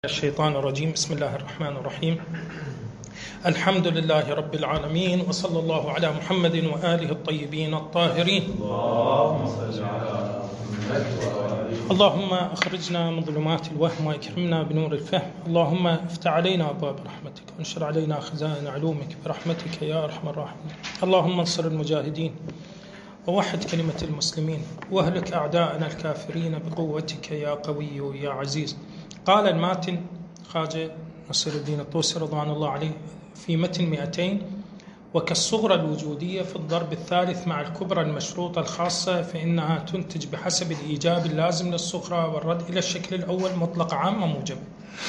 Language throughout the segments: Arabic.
الشيطان الرجيم. بسم الله الرحمن الرحيم. الحمد لله رب العالمين، وصلى الله على محمد وآله الطيبين الطاهرين. اللهم أخرجنا من ظلمات الوهم وأكرمنا بنور الفهم. اللهم افتح علينا أبواب رحمتك وانشر علينا خزائن علومك برحمتك يا أرحم الراحمين. اللهم انصر المجاهدين ووحد كلمة المسلمين واهلك أعداءنا الكافرين بقوتك يا قوي يا عزيز. قال الماتن خواجة نصير الدين الطوسي رضوان الله عليه في متن 200: وكالصغرى الوجودية في الضرب الثالث مع الكبرى المشروطة الخاصة فإنها تنتج بحسب الإيجاب اللازم للصغرى والرد إلى الشكل الأول مطلق عامة موجبة.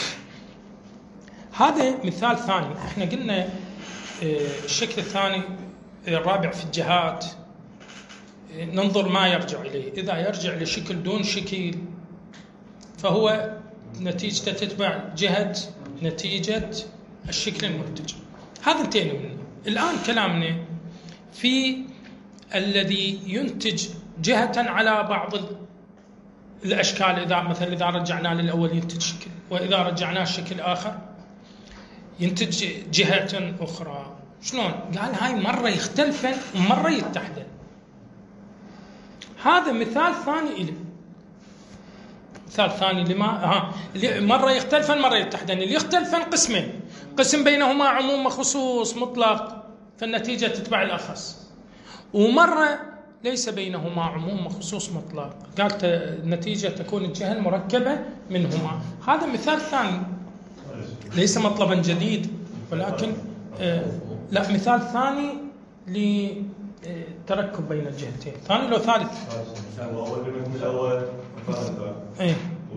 هذا مثال ثاني. احنا قلنا الشكل الثاني الرابع في الجهات ننظر ما يرجع إليه. إذا يرجع لشكل دون شكل فهو نتيجة تتبع جهة نتيجة الشكل المنتج. هذا انتهينا منه. الآن كلامنا في الذي ينتج جهة على بعض الأشكال. إذا رجعنا للأول ينتج شكل، وإذا رجعناه شكل آخر ينتج جهة أخرى. شلون؟ قال هاي مرة يختلفن ومرة يتحدن. هذا مثال ثاني إلي. مثال ثاني مرة يختلفن مرة يتحدن. اللي يختلفن قسمين: قسم بينهما عموم وخصوص مطلق فالنتيجة تتبع الأخص، ومرة ليس بينهما عموم وخصوص مطلق قالت النتيجة تكون الجهة المركبة منهما. هذا مثال ثاني ليس مطلبا جديد، ولكن لا مثال ثاني لتركب بين الجهتين. ثاني لو ثالث ايه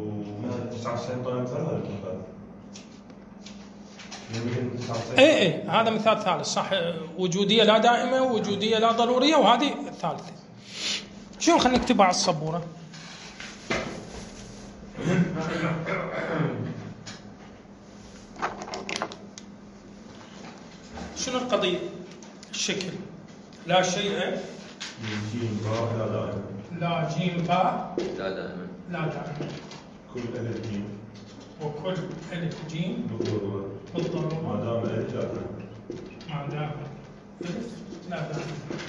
ايه هذا مثال ثالث صح. وجودية لا دائمة ووجودية لا ضرورية، وهذه الثالثة. شو خلينا نكتبها على السبورة. شنو القضية؟ الشكل لا شيء لا جيم باء لا دائما كل ألف جيم وكل ألف جيم بالضرورة ما دام ألف لا دائما ألف لا دائما.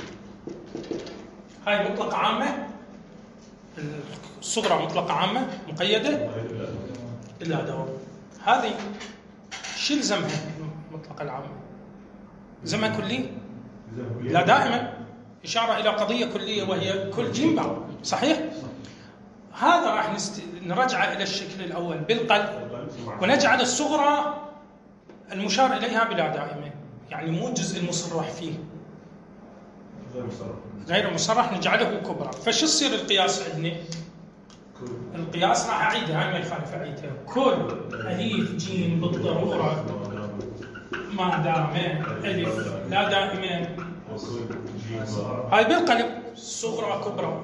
هاي مطلقة عامة. الصغرى مطلقة عامة مقيدة إلا دائما. هذه شو يلزمها المطلقة العامة؟ زمن كلي لا دائما، إشارة إلى قضية كلية وهي كل جيم باء. صحيح؟ هذا راح نرجع إلى الشكل الأول بالقلب، ونجعل الصغرى المشار إليها بلا دائمة، يعني مو الجزء المصرح فيه غير المصرح نجعله كبرى. فشو يصير القياس عندنا؟ القياس راح أعيدها، هاي ما يخالف أعيدها. كل ألف جيم بالضرورة ما دام ألف لا دائما. هاي بالقلب صغرى كبرى.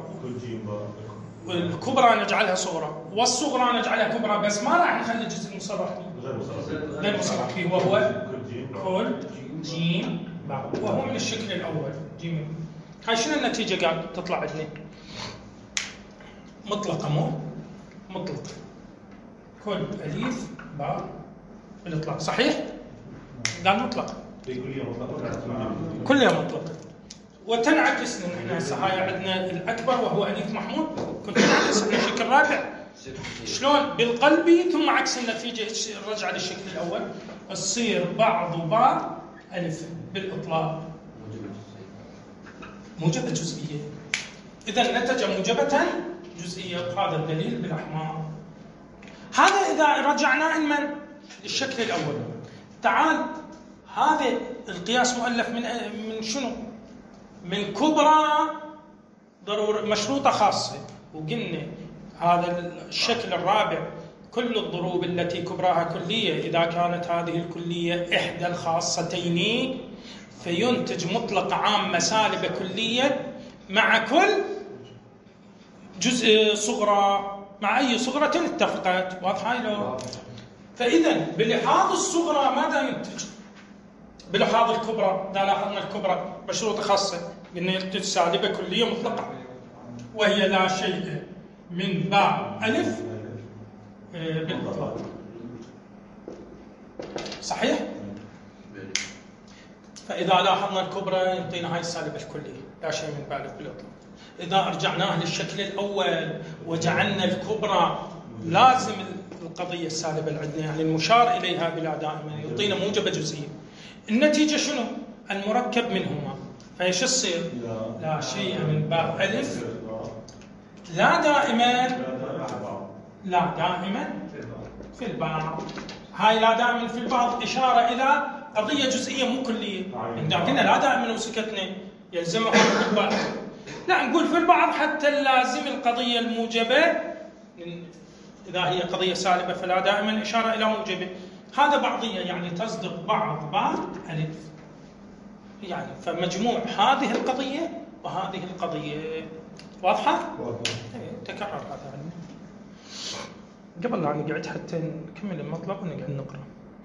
الكبرى نجعلها صغرى والصغرى نجعلها كبرى، بس ما راح نخلي الجزء المصرح فيه غير مصرح فيه، وهو كل جيم باء، وهو من الشكل الأول جيم. هاي شنو النتيجة قال تطلع عندنا؟ مطلقة مو مطلقة. كل ألف باء بالإطلاق. صحيح؟ قال مطلقة كلها مطلقة. وتنعكس لأن احنا هسه هاي عندنا الأكبر وهو أليف محمود، كنت نعكس احنا شكل رابع. شلون؟ بالقلبي ثم عكس النتيجة رجع للشكل الأول، تصير بعض باء ألف بالإطلاق موجبة جزئية. إذا نتج موجبة جزئية، وهذا الدليل بالأحمر. هذا إذا رجعنا من للشكل الأول. تعال، هذا القياس مؤلف من شنو؟ من كبرى ضرورة مشروطة خاصة. وقلنا هذا الشكل الرابع كل الضروب التي كبراها كلية إذا كانت هذه الكلية إحدى الخاصتين فينتج مطلق عامة سالبة كلية مع كل جزء صغرى مع أي صغرة اتفقت. واضحة لو؟ فإذا بلحاظ الصغرى ماذا ينتج؟ بلحاظ الكبرى إذا لاحظنا الكبرى مشروطة خاصة قلنا ينتج سالبة كلية مطلقة وهي لا شيء من باء ألف بالإطلاق. صحيح؟ فإذا لاحظنا الكبرى يعطينا هاي السالب الكلية، لا شيء من باله بالإطلاق. إذا رجعناه للشكل الأول وجعلنا الكبرى لازم القضية السالبة اللي عندنا، يعني المشار إليها بلا دائما، يعطينا موجبة جزئية. النتيجة شنو؟ المركب منهما، فايش تصير؟ لا شيء من باب ألف لا دائما في البعض. هاي لا دائما في البعض إشارة إلى قضية جزئية مو كلية. إذا قلنا لا دائما وسكتنا يلزمها في البعض، لا نقول في البعض حتى لازم القضية الموجبة، إذا هي قضية سالبة فلا دائما إشارة إلى موجبة. هذا بعضية يعني تصدق بعض ألف، يعني فمجموع هذه القضية وهذه القضية. واضحة؟ تكرر هذا عندنا. قبل لا نقعد حتى نكمل المطلب ونقعد نقرأ.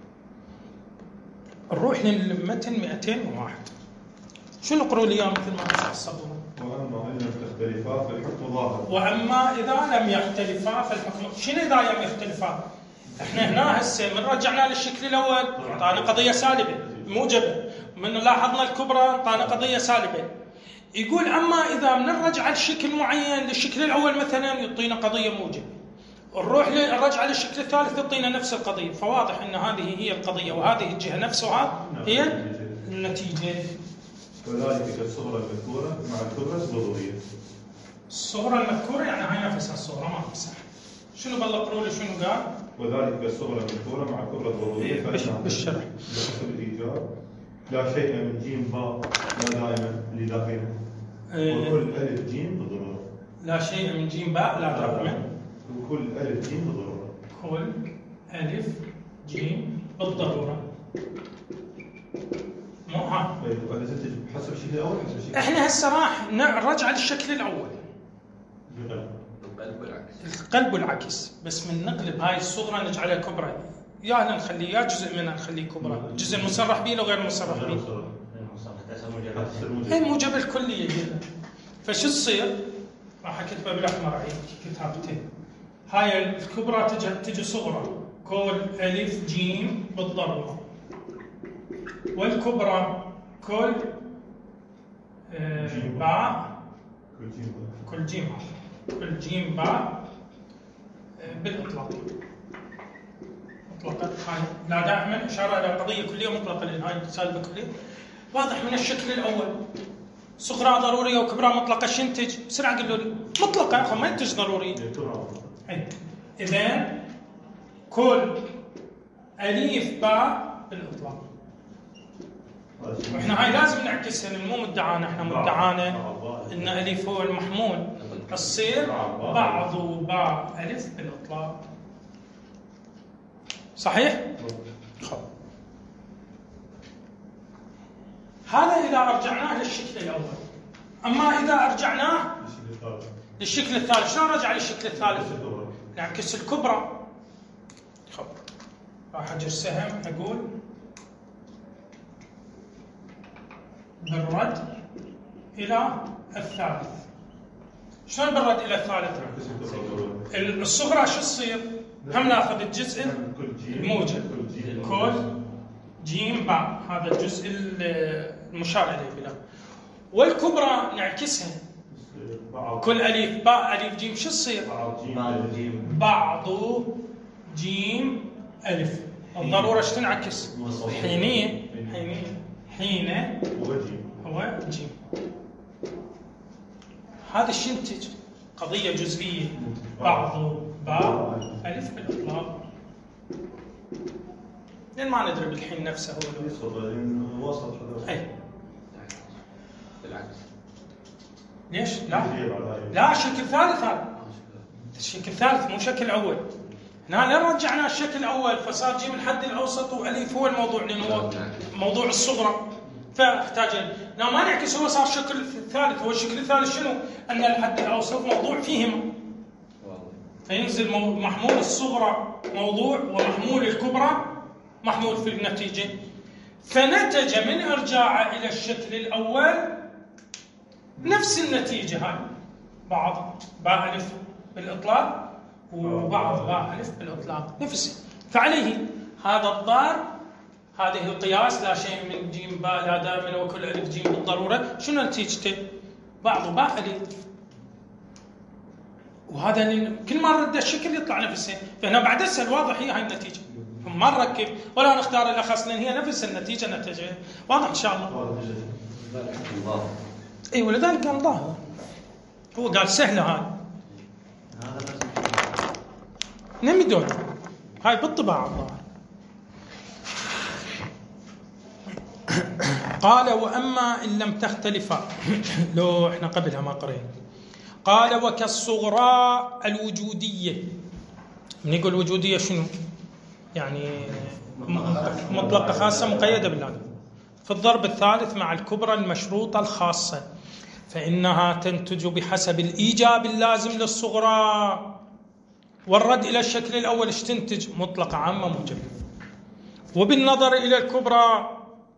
نروح للمتن 201. شو نقرأ اليوم مثل ما تحصلون؟ وأما إن لم تختلفا فالحكم ظاهر. وأما إذا لم يختلفا فالحكم. شنو إذا لم يختلفا؟ إحنا هنا هسه من رجعنا للشكل الأول أعطانا قضية سالبة موجبة، من لاحظنا الكبرى أعطانا قضية سالبة. يقول أما إذا بنرجع لشكل معين للشكل الأول مثلا يعطينا قضية موجبة، نروح نرجع للشكل الثالث يعطينا نفس القضية. فواضح أن هذه هي القضية وهذه الجهة نفسها هي النتيجة. وذلك كالصغرى المذكورة مع الكبرى الضرورية. الصغرى المذكورة يعني هاي نفسها الصغرى ما تمسح. شنو بلقروا لي شنو قال؟ وذلك كالصغرى المذكورة مع الكبرى الضرورية. بالشرح. بحسب الإيجاب لا شيء من جيم باء لا دائما لداخله. وكل ألف جيم بالضرورة. لا شيء من جيم باء لا دائما. وكل ألف جيم بالضرورة. كل ألف جيم بالضرورة. مو ها. حسب الشكل الأول حسب الشكل. احنا هسه راح نرجع للشكل الأول. القلب والعكس، بس من نقلب هاي الصغرى نجعلها كبرى. يا نخليه يا جزء منها نخليه كبرى، الجزء المصرح به لو غير مصرح به. هي موجب الكلية جدا. فشو تصير؟ راح اكتبها بالاحمر عيد كتابتين. هاي الكبرى تجي صغرى كل ألف جيم بالضرورة، والكبرى كل باء كل جيم باء بالإطلاق. مطلقة هاي لا دائما إشارة إلى قضية كلية مطلقة، لأن هاي سالبة كلية. واضح من الشكل الأول صغرى ضرورية وكبرى مطلقة. شو ينتج؟ بسرعة قولوا لي. مطلقة أخو ما ينتج ضروري. إذن كل أليف باء بالإطلاق. وإحنا هاي لازم نعكسها، مو مدعانا، إحنا مدعانا إن أليف هو المحمول، تصير بعض باء ألف بالإطلاق. صحيح؟ خب. هذا إذا رجعناه للشكل الأول. أما إذا رجعناه للشكل الثالث، شلون نرجع للشكل الثالث؟ نعكس الكبرى. خب. راح أجر سهم أقول بالرد إلى الثالث. شلون بالرد إلى الثالث؟ الصغرى شو تصير؟ هم ناخذ الجزء الموجب كل جيم باء، هذا الجزء المشار إليه بلا. والكبرى نعكسها كل ألف باء ألف جيم. شو تصير؟ بعض جيم ألف. الضرورة شو تنعكس؟ حين هو جيم. هذا الشيء ينتج قضية جزئية بعض باء ألف بالإطلاق. لأن ما ندري بالحين نفسه هو وسط. أي بالعكس. ليش؟ لا الشكل الثالث هذا. الشكل الثالث مو شكل أول. هنا لما رجعنا الشكل الأول فصار جيم الحد الأوسط وألف هو الموضوع، لأنه هو موضوع الصغرى. فاحتاج لا ما نعكس، هو صار الشكل الثالث. هو الشكل الثالث شنو؟ أن الحد الأوسط موضوع فيهما، فينزل محمول الصغرى موضوع ومحمول الكبرى محمول في النتيجة. فنتج من إرجاعه إلى الشكل الأول نفس النتيجة هاي، بعض باء ألف بالإطلاق وبعض باء ألف بالإطلاق نفسه. فعليه هذا الضار هذه القياس لا شيء من جيم باء لا دائما وكل ألف جيم بالضرورة، شنو نتيجته؟ بعض باء ألف، وهذا كل ما نرد الشكل يطلع نفسه، فهنا بعد أسهل واضح هي هاي النتيجة، ما نركب ولا نختار الأخص لأن هي نفس النتيجة نتيجة واضح إن شاء الله. إيه ولذلك قال ظاهر، هو قال سهلة هاي نمدون هاي بالطباعة الظاهر. قال وأما إن لم تختلفا لو إحنا قبلها ما قرينا. قال وكالصغرى الوجودية، من يقول وجودية شنو؟ يعني مطلقة خاصة مقيدة باللازم في الضرب الثالث مع الكبرى المشروطة الخاصة، فإنها تنتج بحسب الإيجاب اللازم للصغرى والرد إلى الشكل الأول ايش تنتج؟ مطلقة عامة موجبة، وبالنظر إلى الكبرى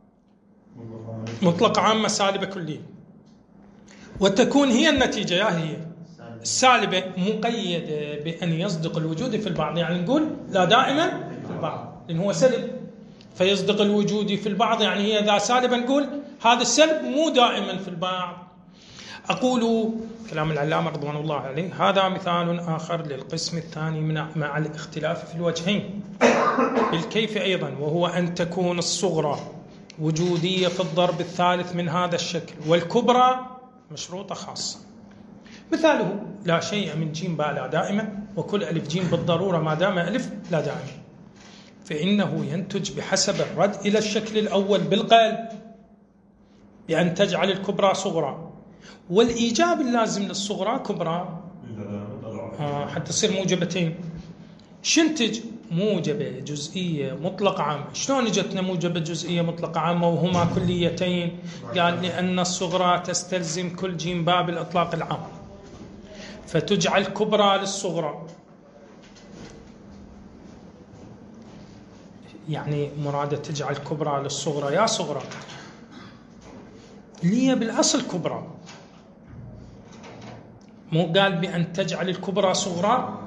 مطلقة عامة سالبة كلية، وتكون هي النتيجة يا هي السالبة مقيدة بأن يصدق الوجود في البعض، يعني نقول لا دائما في البعض لأن هو سلب، فيصدق الوجود في البعض يعني هي إذا سالبة نقول هذا السلب مو دائما في البعض. أقول كلام العلامة رضوان الله عليه هذا مثال آخر للقسم الثاني مع الاختلاف في الوجهين بالكيف أيضا، وهو أن تكون الصغرى وجودية في الضرب الثالث من هذا الشكل والكبرى مشروطة خاصة. مثاله لا شيء من جيم باء لا دائما وكل ألف جيم بالضرورة ما دام ألف لا دائما، فإنه ينتج بحسب الرد إلى الشكل الأول بالقلب بأن تجعل الكبرى صغرى، والإيجاب اللازم للصغرى كبرى حتى تصير موجبتين. شنتج؟ موجبة جزئية مطلقة عامة. شلون اجتنا موجبة جزئية مطلقة عامة وهما كليتين؟ قال لأن الصغرى تستلزم كل جيم باء بالإطلاق العام، فتجعل كبرى للصغرى. يعني مرادة تجعل كبرى للصغرى يا صغرى اللي هي بالأصل كبرى، مو قال بأن تجعل الكبرى صغرى.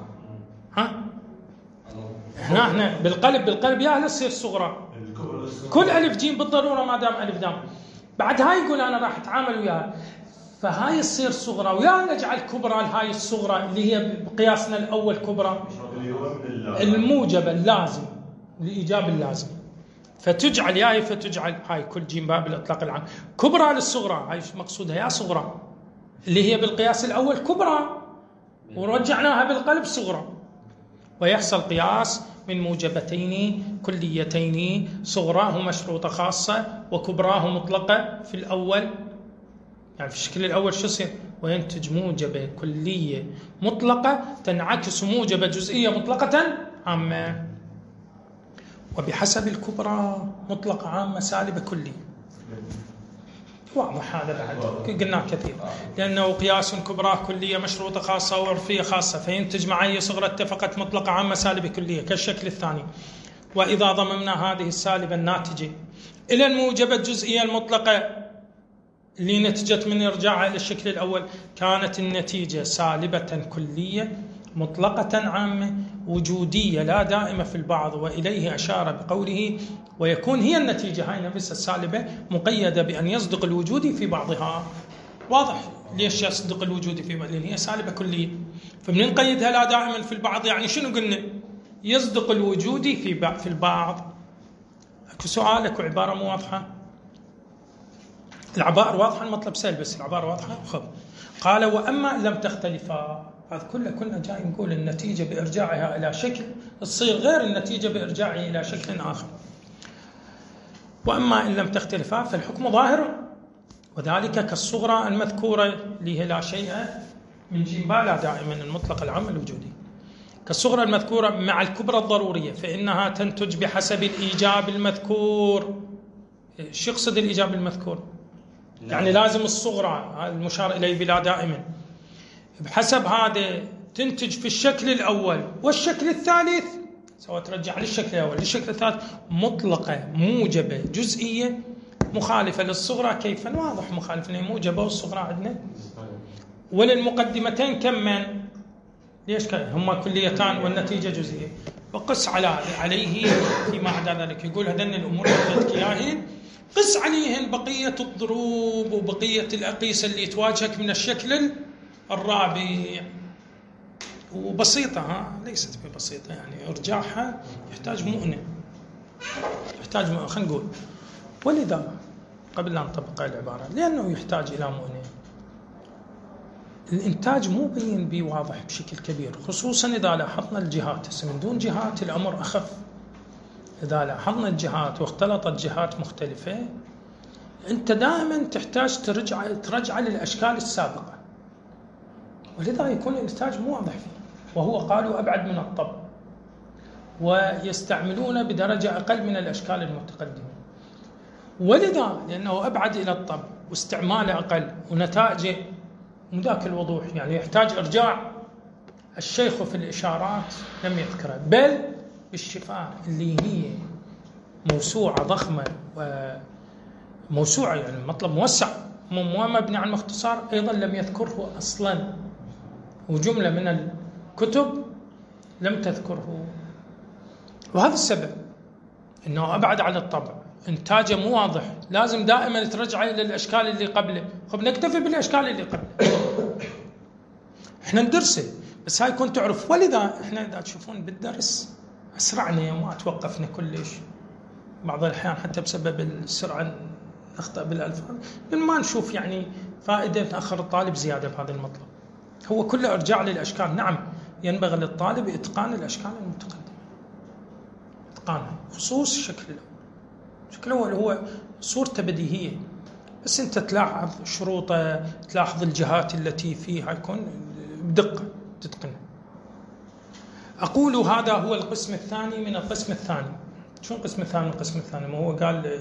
هنا بالقلب يا أهل تصير صغرى كل ألف جيم بالضرورة ما دام ألف دام، بعد هاي يقول أنا راح أتعامل وياها فهاي تصير صغرى، ويا نجعل كبرى لهاي الصغرى اللي هي بقياسنا الأول كبرى الموجب اللازم الإيجاب اللازم، فتجعل ياهي فتجعل هاي كل جيم باء بالإطلاق العام كبرى للصغرى، هاي مقصودها يا صغرى اللي هي بالقياس الأول كبرى ورجعناها بالقلب صغرى، ويحصل قياس من موجبتين كليتين صغراه مشروطة خاصة وكبراه مطلقة في الأول، يعني في الشكل الأول شو يصير؟ وينتج موجبة كلية مطلقة تنعكس موجبة جزئية مطلقة عامة، وبحسب الكبرى مطلقة عامة سالبة كلية. واضح هذا بعد قلنا كثير، لأنه قياس كبرى كلية مشروطة خاصة وعرفية خاصة، فينتج مع أي صغرى اتفقت مطلقة عامة سالبة كلية كالشكل الثاني. وإذا ضممنا هذه السالبة الناتجة إلى الموجبة الجزئية المطلقة اللي نتجت من إرجاعها إلى الشكل الأول، كانت النتيجة سالبة كلية مطلقة عامة وجودية لا دائمة في البعض، وإليه أشار بقوله ويكون هي النتيجة هاي نفس السالبة مقيدة بأن يصدق الوجود في بعضها. واضح ليش يصدق الوجود في بعض؟ لأن هي سالبة كلية، فمن نقيدها لا دائما في البعض يعني شنو قلنا؟ يصدق الوجود في البعض. اكو سؤالك وعبارة مو واضحة؟ العبارة واضحة المطلب سهل بس العبارة واضحة. خب قال وأما لم تختلفا، هذا كلنا جاي نقول النتيجة بإرجاعها إلى شكل تصير غير النتيجة بإرجاعها إلى شكل آخر. وأما إن لم تختلفا فالحكم ظاهر، وذلك كالصغرى المذكورة اللي هي لا شيء من جيم باء لا دائما المطلق العام الوجودي، كالصغرى المذكورة مع الكبرى الضرورية، فإنها تنتج بحسب الإيجاب المذكور. شو يقصد الإيجاب المذكور؟ يعني لازم الصغرى المشار إليه بلا دائما بحسب هذا تنتج في الشكل الأول والشكل الثالث، سواء ترجع للشكل الأول للشكل الثالث مطلقة موجبة جزئية مخالفة للصغرى. كيفا؟ واضح مخالفة موجبة والصغرى عندنا، وللمقدمتين كم من؟ ليش هما كليتان والنتيجة جزئية؟ وقس عليه فيما عدا ذلك. يقول هذين الأمور أعطيتك إياهن قس عليهن بقية الضروب وبقية الأقيسة اللي تواجهك من الشكل الرابع. وبسيطة، ليست ببسيطة، يعني إرجاعها يحتاج مؤنة، خلينا نقول. ولذا قبل أن نطبق العبارة، لأنه يحتاج إلى مؤنة، الإنتاج مو بين بي واضح بشكل كبير، خصوصا إذا لاحظنا الجهات. من دون جهات الأمر أخف. إذا لاحظنا الجهات واختلطت جهات مختلفة، أنت دائما تحتاج ترجع للأشكال السابقة، ولذا يكون الإنتاج مو واضح فيه. وهو قالوا أبعد من الطب، ويستعملون بدرجة أقل من الأشكال المتقدمة. ولذا لأنه أبعد إلى الطب واستعماله أقل ونتائجه مذاك الوضوح، يعني يحتاج إرجاع. الشيخ في الإشارات لم يذكره، بل بالشفاء اللي هي موسوعة ضخمة وموسوعة، يعني مطلب موسع مو مبني على المختصر، أيضا لم يذكره أصلا. وجملة من الكتب لم تذكره، وهذا السبب أنه أبعد عن الطبع، إنتاجه مو واضح، لازم دائما ترجع إلى الأشكال اللي قبله. نكتفي بالأشكال اللي قبله، إحنا ندرسه بس هاي كنت تعرف. ولذا إحنا إذا تشوفون بالدرس أسرعنا وما توقفنا كلش، بعض الأحيان حتى بسبب السرعة نخطأ بالألفاظ، من ما نشوف يعني فائدة نأخر الطالب زيادة بهذا المطلب. هو كله إرجاع للأشكال. نعم، ينبغي للطالب إتقان الأشكال المتقدمة، إتقانها، خصوص الشكل الأول. الشكل الأول هو صورته بديهية، بس أنت تلاحظ شروطه، تلاحظ الجهات التي فيها، يكون بدقة تتقنها. أقول هذا هو القسم الثاني من القسم الثاني. شو القسم الثاني من القسم الثاني؟ ما هو قال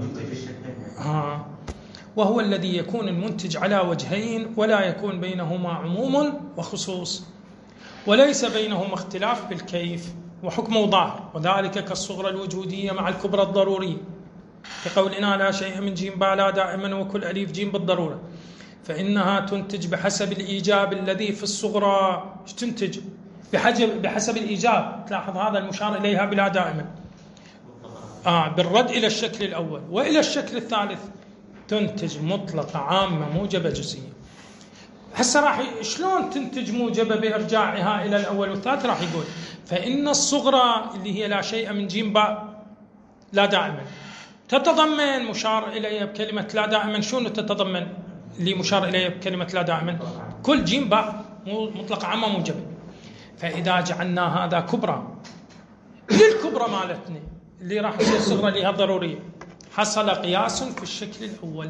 وهو الذي يكون المنتج على وجهين، ولا يكون بينهما عموم وخصوص، وليس بينهما اختلاف بالكيف، وحكمه ظاهر، وذلك كالصغرى الوجودية مع الكبرى الضرورية، كقولنا لا شيء من جيم با لا دائما وكل أليف جيم بالضرورة، فإنها تنتج بحسب الإيجاب الذي في الصغرى. تنتج بحسب الإيجاب، تلاحظ هذا المشار إليها بلا دائما، بالرد إلى الشكل الأول. وإلى الشكل الثالث تنتج مطلقة عامة موجبة جزئية. هسه راح شلون تنتج موجبة بإرجاعها إلى الأول والثالث؟ راح يقول فإن الصغرى اللي هي لا شيء من جيم باء لا دائما تتضمن مشار إليها بكلمة لا دائما. شنو تتضمن اللي مشار إليها بكلمة لا دائما؟ كل جيم باء مطلقة عامة موجبة. فإذا جعلنا هذا كبرى للكبرى مالتنا اللي راح تصير صغرى لها ضرورية، حصل قياس في الشكل الأول.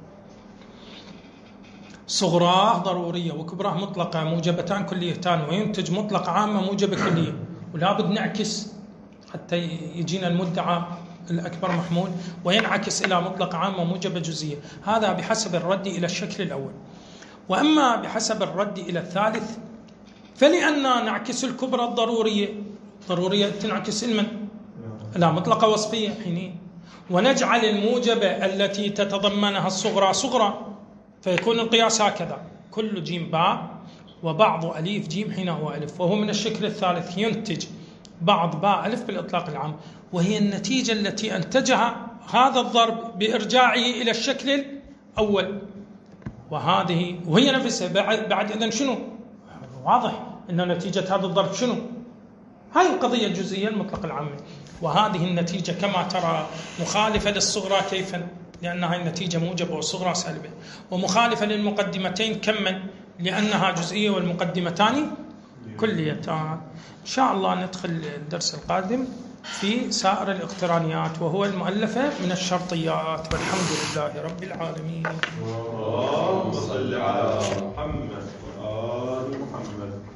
صغراه ضرورية وكبراه مطلقة موجبتان كليتان، وينتج مطلقة عامة موجبة كلية. ولا بد نعكس حتى يجينا المدعى الأكبر محمول، وينعكس إلى مطلقة عامة موجبة جزئية. هذا بحسب الرد إلى الشكل الأول. وأما بحسب الرد إلى الثالث، فلأننا نعكس الكبرى ضرورية تنعكس لا مطلقة وصفية حينين، ونجعل الموجبة التي تتضمنها الصغرى صغرى، فيكون القياس هكذا: كل جيم باء وبعض أليف جيم حين هو ألف. وهو من الشكل الثالث ينتج بعض باء ألف بالإطلاق العام، وهي النتيجة التي أنتجها هذا الضرب بإرجاعه إلى الشكل الأول. وهي نفسها بعد إذن شنو؟ واضح أن نتيجة هذا الضرب شنو؟ هاي القضية الجزئية المطلق العامة. وهذه النتيجة كما ترى مخالفة للصغرى كيفا، لأن هاي النتيجة موجبة والصغرى سالبة، ومخالفة للمقدمتين كما، لأنها جزئية والمقدمتان كليتان. إن شاء الله ندخل الدرس القادم في سائر الاقترانيات، وهو المؤلفة من الشرطيات. والحمد لله رب العالمين. اللهم صل على محمد وآل محمد.